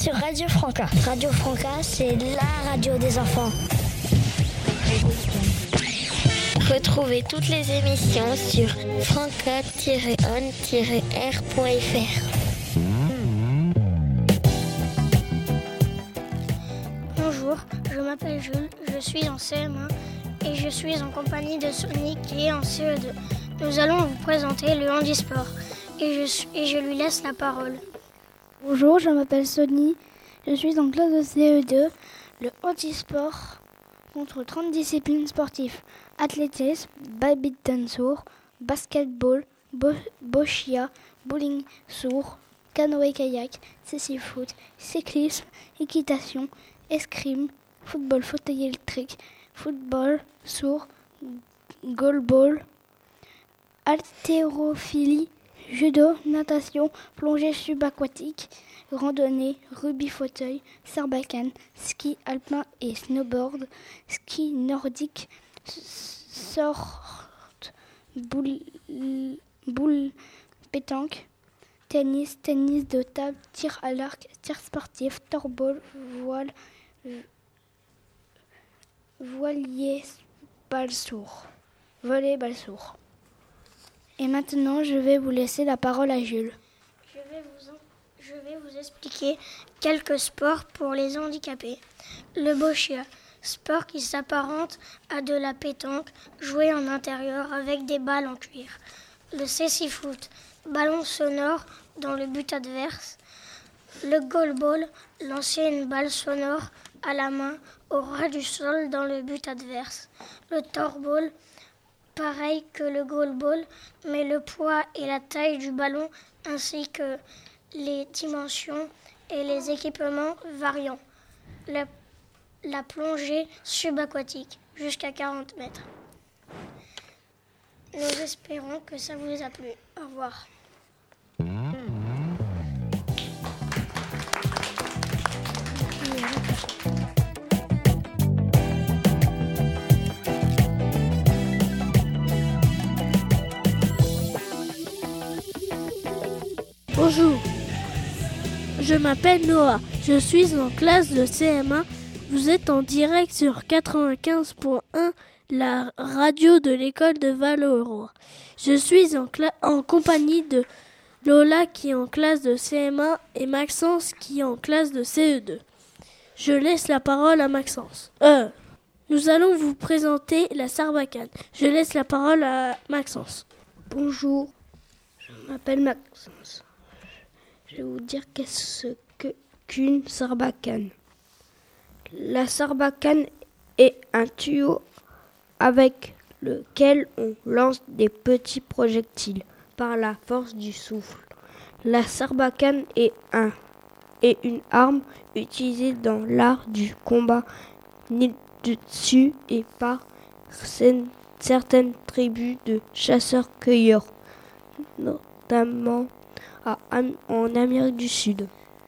sur Radio Franca. Radio Franca, c'est la radio des enfants. Retrouvez toutes les émissions sur franca-on-r.fr. Bonjour, je m'appelle Jules, je suis en CM1 et je suis en compagnie de Sonic qui est en CE2. Nous allons vous présenter le handisport et je lui laisse la parole. Bonjour, je m'appelle Sony, je suis en classe de CE2. Le handisport contre 30 disciplines sportives: athlétisme, badminton sourd, basketball, boccia, bowling sourd, canoë-kayak, cécifoot, cyclisme, équitation, escrime, football fauteuil électrique, football sourd, goalball, haltérophilie, judo, natation, plongée subaquatique, randonnée, rugby fauteuil, sarbacane, ski alpin et snowboard, ski nordique, sorte, boule pétanque, tennis de table, tir à l'arc, tir sportif, torball, voilier, balle sourd, volley, balle sourd. Et maintenant, je vais vous laisser la parole à Jules. Je vais vous expliquer quelques sports pour les handicapés. Le boccia, sport qui s'apparente à de la pétanque, joué en intérieur avec des balles en cuir. Le cécifoot, ballon sonore dans le but adverse. Le goalball, lancer une balle sonore à la main au ras du sol dans le but adverse. Le torball, pareil que le goalball, mais le poids et la taille du ballon ainsi que les dimensions et les équipements variant. La plongée subaquatique jusqu'à 40 mètres. Nous espérons que ça vous a plu. Au revoir. Bonjour, je m'appelle Noah, je suis en classe de CM1. Vous êtes en direct sur 95.1, la radio de l'école de Val-au-Roi. Je suis en compagnie de Lola qui est en classe de CM1 et Maxence qui est en classe de CE2. Je laisse la parole à Maxence. Nous allons vous présenter la sarbacane. Je laisse la parole à Maxence. Bonjour, je m'appelle Maxence. Je vais vous dire qu'est-ce qu'une sarbacane. La sarbacane est un tuyau avec lequel on lance des petits projectiles par la force du souffle. La sarbacane est une arme utilisée dans l'art du combat ni dessus et par certaines tribus de chasseurs-cueilleurs, notamment en Amérique du Sud.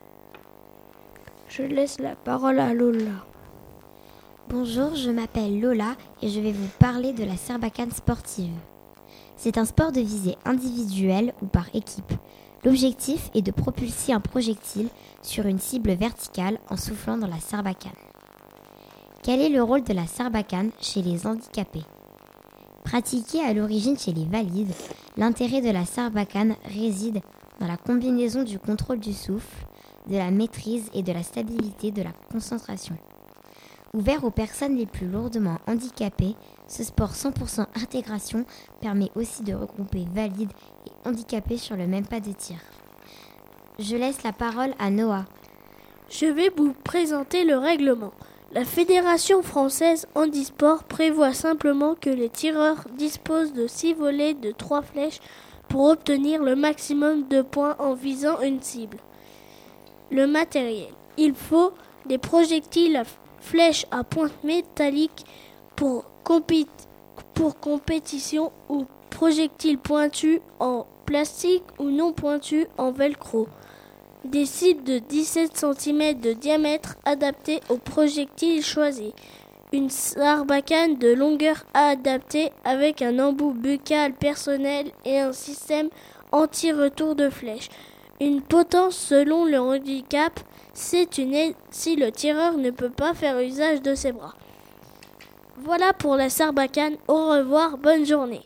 Je laisse la parole à Lola. Bonjour, je m'appelle Lola et je vais vous parler de la sarbacane sportive. C'est un sport de visée individuelle ou par équipe. L'objectif est de propulser un projectile sur une cible verticale en soufflant dans la sarbacane. Quel est le rôle de la sarbacane chez les handicapés ? Pratiquée à l'origine chez les valides, l'intérêt de la sarbacane réside dans la combinaison du contrôle du souffle, de la maîtrise et de la stabilité de la concentration. Ouvert aux personnes les plus lourdement handicapées, ce sport 100% intégration permet aussi de regrouper valides et handicapés sur le même pas de tir. Je laisse la parole à Noah. Je vais vous présenter le règlement. La Fédération française handisport prévoit simplement que les tireurs disposent de 6 volets de 3 flèches pour obtenir le maximum de points en visant une cible. Le matériel. Il faut des projectiles à flèches à pointe métallique pour compétition ou projectiles pointus en plastique ou non pointus en velcro. Des cibles de 17 cm de diamètre adaptées aux projectiles choisis. Une sarbacane de longueur adaptée avec un embout buccal personnel et un système anti-retour de flèche. Une potence selon le handicap, c'est une aide si le tireur ne peut pas faire usage de ses bras. Voilà pour la Sarbacane. Au revoir, bonne journée.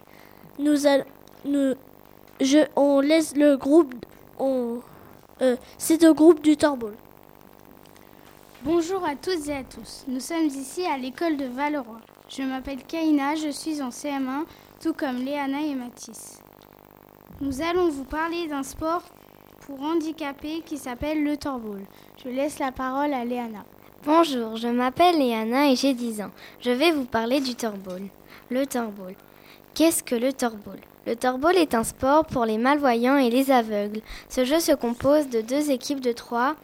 On laisse le groupe. C'est au groupe du Torbol. Bonjour à toutes et à tous. Nous sommes ici à l'école de Valleroy. Je m'appelle Kaina, je suis en CM1, tout comme Léana et Mathis. Nous allons vous parler d'un sport pour handicapés qui s'appelle le Torbol. Je laisse la parole à Léana. Bonjour, je m'appelle Léana et j'ai 10 ans. Je vais vous parler du Torbol. Le Torbol. Qu'est-ce que le Torbol ? Le Torbol est un sport pour les malvoyants et les aveugles. Ce jeu se compose de 2 équipes de 3.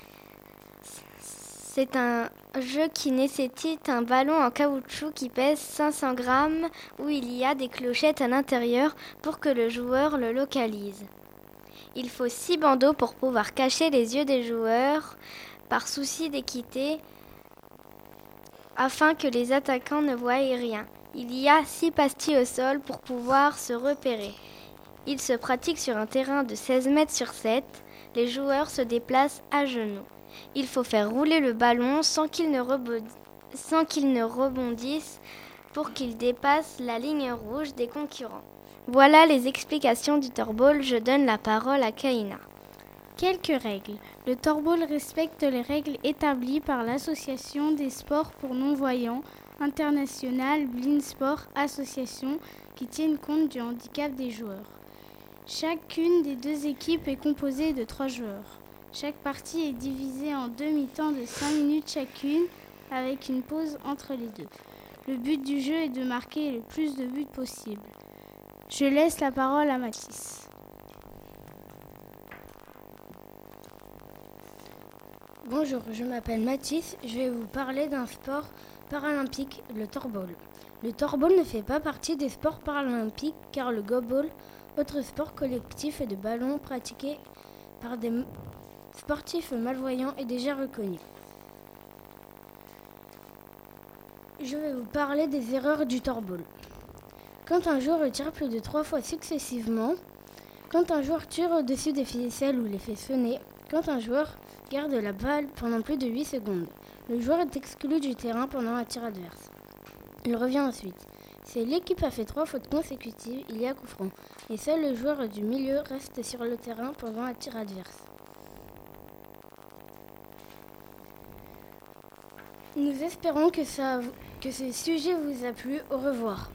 C'est un jeu qui nécessite un ballon en caoutchouc qui pèse 500 grammes où il y a des clochettes à l'intérieur pour que le joueur le localise. Il faut 6 bandeaux pour pouvoir cacher les yeux des joueurs par souci d'équité afin que les attaquants ne voient rien. Il y a 6 pastilles au sol pour pouvoir se repérer. Il se pratique sur un terrain de 16 mètres sur 7. Les joueurs se déplacent à genoux. Il faut faire rouler le ballon sans qu'il ne rebondisse pour qu'il dépasse la ligne rouge des concurrents. Voilà les explications du Torbol. Je donne la parole à Kaina. Quelques règles. Le Torbol respecte les règles établies par l'Association des sports pour non-voyants internationale Blind Sport Association qui tiennent compte du handicap des joueurs. Chacune des 2 équipes est composée de 3 joueurs. Chaque partie est divisée en demi-temps de 5 minutes chacune avec une pause entre les 2. Le but du jeu est de marquer le plus de buts possible. Je laisse la parole à Mathis. Bonjour, je m'appelle Mathis. Je vais vous parler d'un sport paralympique, le Torbol. Le Torbol ne fait pas partie des sports paralympiques car le Go-Ball, autre sport collectif de ballon pratiqué par des sportifs malvoyants, est déjà reconnu. Je vais vous parler des erreurs du Torbol. Quand un joueur tire plus de 3 fois successivement, quand un joueur tire au-dessus des ficelles ou les fait sonner, quand un joueur garde la balle pendant plus de 8 secondes, le joueur est exclu du terrain pendant un tir adverse. Il revient ensuite. Si l'équipe a fait 3 fautes consécutives, il y a coup franc. Et seul le joueur du milieu reste sur le terrain pendant un tir adverse. Nous espérons que ce sujet vous a plu. Au revoir.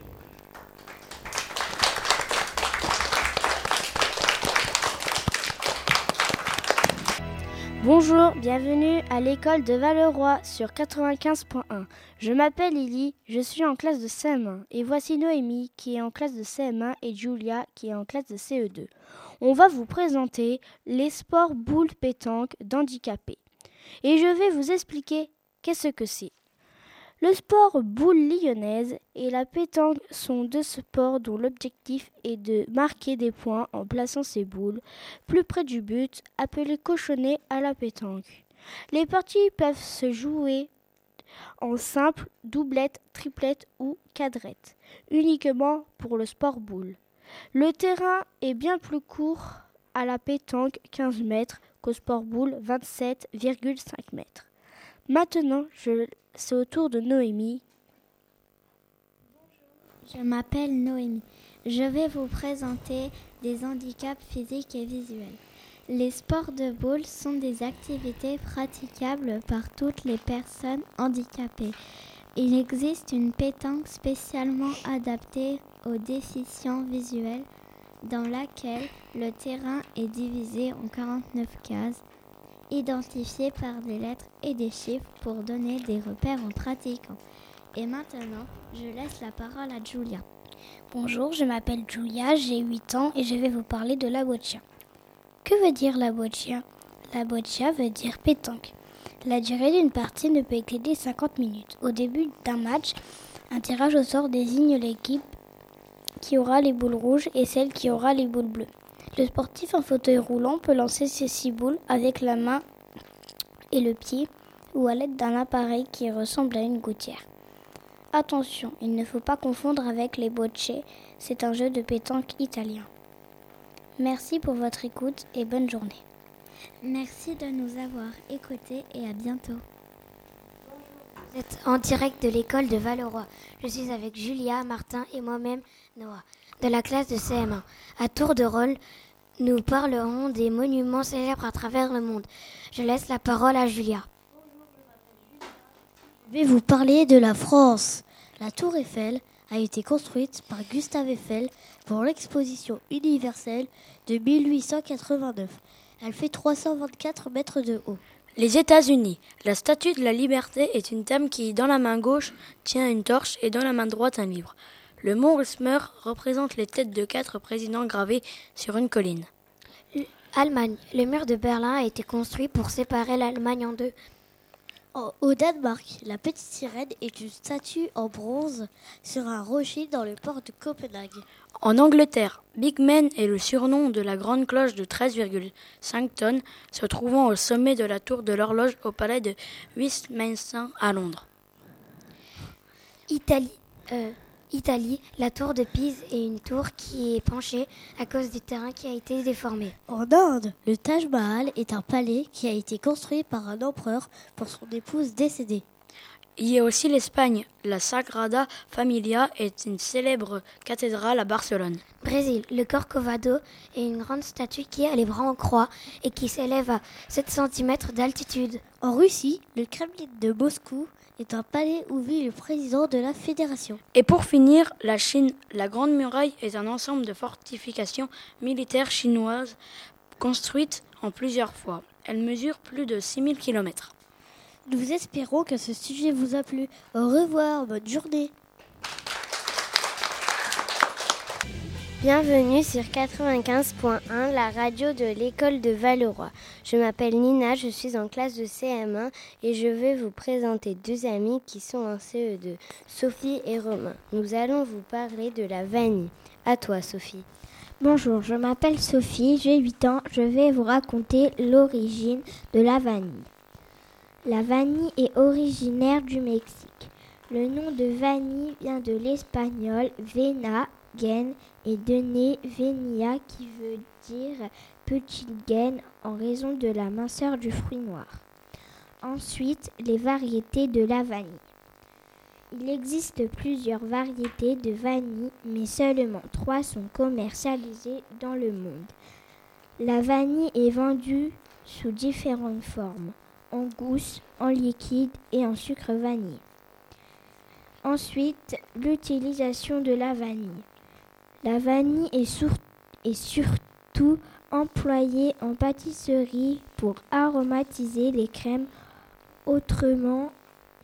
Bonjour, bienvenue à l'école de Valleroy sur 95.1. Je m'appelle Lily, je suis en classe de CM1 et voici Noémie qui est en classe de CM1 et Julia qui est en classe de CE2. On va vous présenter les sports boule pétanque d'handicapés et je vais vous expliquer qu'est-ce que c'est. Le sport boule lyonnaise et la pétanque sont 2 sports dont l'objectif est de marquer des points en plaçant ses boules plus près du but, appelé cochonnet à la pétanque. Les parties peuvent se jouer en simple, doublette, triplette ou quadrette, uniquement pour le sport boule. Le terrain est bien plus court à la pétanque, 15 mètres, qu'au sport boule, 27,5 mètres. Maintenant, c'est au tour de Noémie. Je m'appelle Noémie. Je vais vous présenter des handicaps physiques et visuels. Les sports de boule sont des activités praticables par toutes les personnes handicapées. Il existe une pétanque spécialement adaptée aux déficients visuels dans laquelle le terrain est divisé en 49 cases, identifiées par des lettres et des chiffres pour donner des repères aux pratiquants. Et maintenant, je laisse la parole à Julia. Bonjour, je m'appelle Julia, j'ai 8 ans et je vais vous parler de la boccia. Que veut dire la boccia ? La boccia veut dire pétanque. La durée d'une partie ne peut excéder 50 minutes. Au début d'un match, un tirage au sort désigne l'équipe qui aura les boules rouges et celle qui aura les boules bleues. Le sportif en fauteuil roulant peut lancer ses 6 boules avec la main et le pied ou à l'aide d'un appareil qui ressemble à une gouttière. Attention, il ne faut pas confondre avec les bocce, c'est un jeu de pétanque italien. Merci pour votre écoute et bonne journée. Merci de nous avoir écoutés et à bientôt. Vous êtes en direct de l'école de Val-le-Roi. Je suis avec Julia, Martin et moi-même, Noah, de la classe de CM1. À tour de rôle, nous parlerons des monuments célèbres à travers le monde. Je laisse la parole à Julia. Je vais vous parler de la France. La tour Eiffel a été construite par Gustave Eiffel pour l'exposition universelle de 1889. Elle fait 324 mètres de haut. Les États-Unis. La statue de la liberté est une dame qui, dans la main gauche, tient une torche et dans la main droite un livre. Le mont Rushmore représente les têtes de 4 présidents gravés sur une colline. Allemagne. Le mur de Berlin a été construit pour séparer l'Allemagne en deux. Au Danemark, la petite sirène est une statue en bronze sur un rocher dans le port de Copenhague. En Angleterre, Big Ben est le surnom de la grande cloche de 13,5 tonnes se trouvant au sommet de la tour de l'horloge au palais de Westminster à Londres. Italie, la tour de Pise est une tour qui est penchée à cause du terrain qui a été déformé. En Inde, le Taj Mahal est un palais qui a été construit par un empereur pour son épouse décédée. Il y a aussi l'Espagne. La Sagrada Familia est une célèbre cathédrale à Barcelone. Brésil, le Corcovado est une grande statue qui a les bras en croix et qui s'élève à 7 cm d'altitude. En Russie, le Kremlin de Moscou est un palais où vit le président de la fédération. Et pour finir, la Chine. La Grande Muraille est un ensemble de fortifications militaires chinoises construites en plusieurs fois. Elle mesure plus de 6000 km. Nous espérons que ce sujet vous a plu. Au revoir, bonne journée. Bienvenue sur 95.1, la radio de l'école de Val-le-Roi. Je m'appelle Nina, je suis en classe de CM1 et je vais vous présenter 2 amis qui sont en CE2, Sophie et Romain. Nous allons vous parler de la vanille. À toi, Sophie. Bonjour, je m'appelle Sophie, j'ai 8 ans. Je vais vous raconter l'origine de la vanille. La vanille est originaire du Mexique. Le nom de vanille vient de l'espagnol vena, gaine, et donné venia qui veut dire petite gaine en raison de la minceur du fruit noir. Ensuite, les variétés de la vanille. Il existe plusieurs variétés de vanille, mais seulement 3 sont commercialisées dans le monde. La vanille est vendue sous différentes formes, en gousse, en liquide et en sucre vanillé. Ensuite, l'utilisation de la vanille. La vanille est surtout employée en pâtisserie pour aromatiser les crèmes, autrement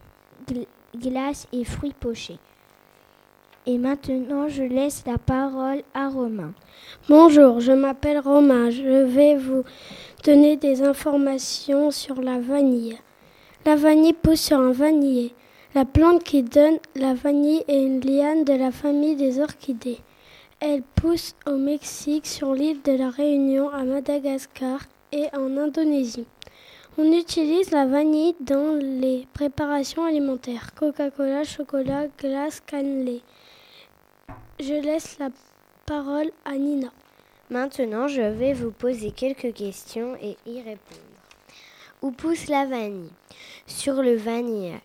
glaces et fruits pochés. Et maintenant, je laisse la parole à Romain. Bonjour, je m'appelle Romain. Je vais vous donner des informations sur la vanille. La vanille pousse sur un vanillier. La plante qui donne la vanille est une liane de la famille des orchidées. Elle pousse au Mexique, sur l'île de la Réunion, à Madagascar et en Indonésie. On utilise la vanille dans les préparations alimentaires, Coca-Cola, chocolat, glace, cannelé. Je laisse la parole à Nina. Maintenant, je vais vous poser quelques questions et y répondre. Où pousse la vanille? Sur le vanillier.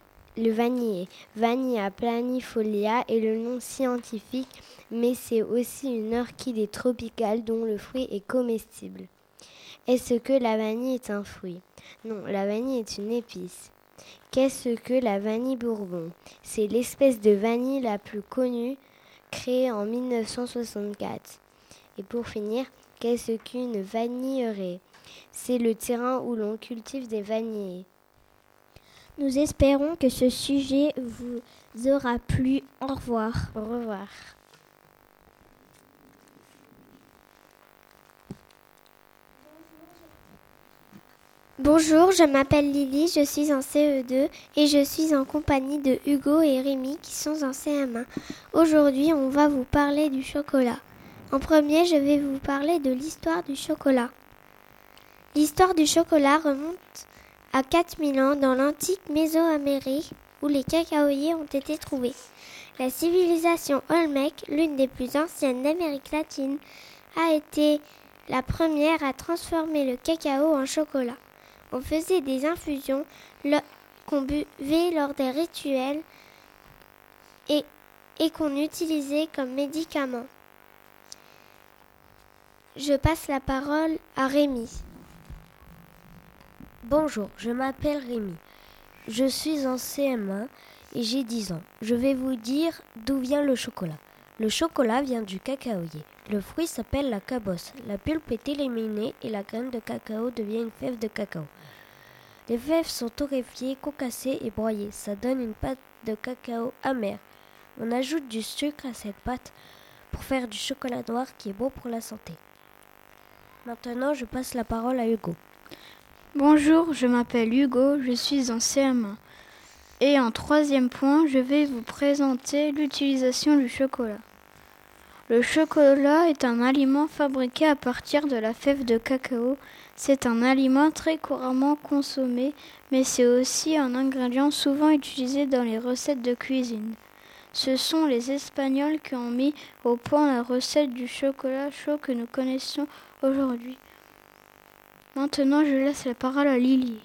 Vanilla planifolia est le nom scientifique, mais c'est aussi une orchidée tropicale dont le fruit est comestible. Est-ce que la vanille est un fruit? Non, la vanille est une épice. Qu'est-ce que la vanille bourbon? C'est l'espèce de vanille la plus connue, créée en 1964. Et pour finir, qu'est-ce qu'une vanilleraie? C'est le terrain où l'on cultive des vanillés. Nous espérons que ce sujet vous aura plu. Au revoir. Au revoir. Bonjour, je m'appelle Lily, je suis en CE2 et je suis en compagnie de Hugo et Rémi qui sont en CM1. Aujourd'hui, on va vous parler du chocolat. En premier, je vais vous parler de l'histoire du chocolat. L'histoire du chocolat remonte à 4000 ans dans l'antique Mésoamérique où les cacaoyers ont été trouvés. La civilisation Olmec, l'une des plus anciennes d'Amérique latine, a été La première a transformé le cacao en chocolat. On faisait des infusions qu'on buvait lors des rituels et qu'on utilisait comme médicament. Je passe la parole à Rémi. Bonjour, je m'appelle Rémi. Je suis en CM1 et j'ai 10 ans. Je vais vous dire d'où vient le chocolat. Le chocolat vient du cacaoyer. Le fruit s'appelle la cabosse. La pulpe est éliminée et la graine de cacao devient une fève de cacao. Les fèves sont torréfiées, concassées et broyées. Ça donne une pâte de cacao amère. On ajoute du sucre à cette pâte pour faire du chocolat noir qui est bon pour la santé. Maintenant, je passe la parole à Hugo. Bonjour, je m'appelle Hugo, je suis en CM1. Et en 3e point, je vais vous présenter l'utilisation du chocolat. Le chocolat est un aliment fabriqué à partir de la fève de cacao. C'est un aliment très couramment consommé, mais c'est aussi un ingrédient souvent utilisé dans les recettes de cuisine. Ce sont les Espagnols qui ont mis au point la recette du chocolat chaud que nous connaissons aujourd'hui. Maintenant, je laisse la parole à Lily.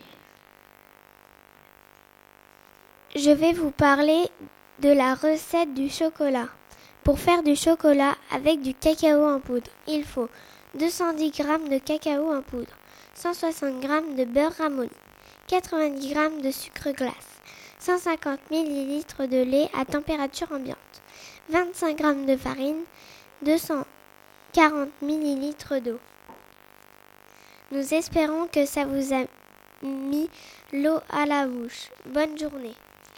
Je vais vous parler de la recette du chocolat. Pour faire du chocolat avec du cacao en poudre, il faut 210 g de cacao en poudre, 160 g de beurre ramolli, 90 g de sucre glace, 150 ml de lait à température ambiante, 25 g de farine, 240 ml d'eau. Nous espérons que ça vous a mis l'eau à la bouche. Bonne journée.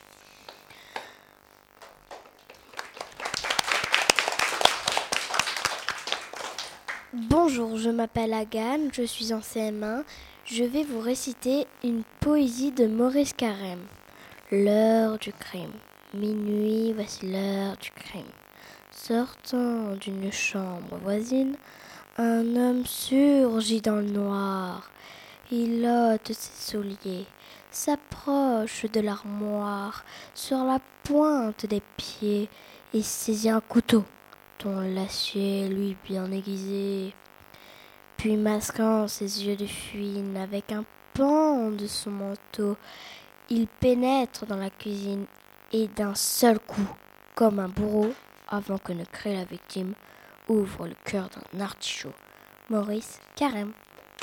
Bonjour, je m'appelle Agane, je suis en CM1. Je vais vous réciter une poésie de Maurice Carême. L'heure du crime. Minuit, voici l'heure du crime. Sortant d'une chambre voisine, un homme surgit dans le noir. Il ôte ses souliers, s'approche de l'armoire, sur la pointe des pieds, et saisit un couteau, dont l'acier lui bien aiguisé. Puis masquant ses yeux de fuine avec un pan de son manteau, il pénètre dans la cuisine et d'un seul coup, comme un bourreau, avant que ne crée la victime, ouvre le cœur d'un artichaut. Maurice Carême.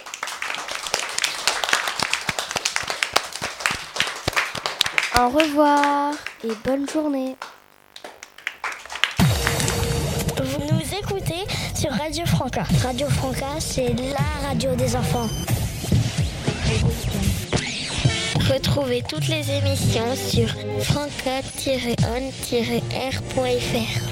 Au revoir et bonne journée. Vous nous écoutez sur Radio Franca. Radio Franca, c'est la radio des enfants. Retrouvez toutes les émissions sur franca-on-r.fr.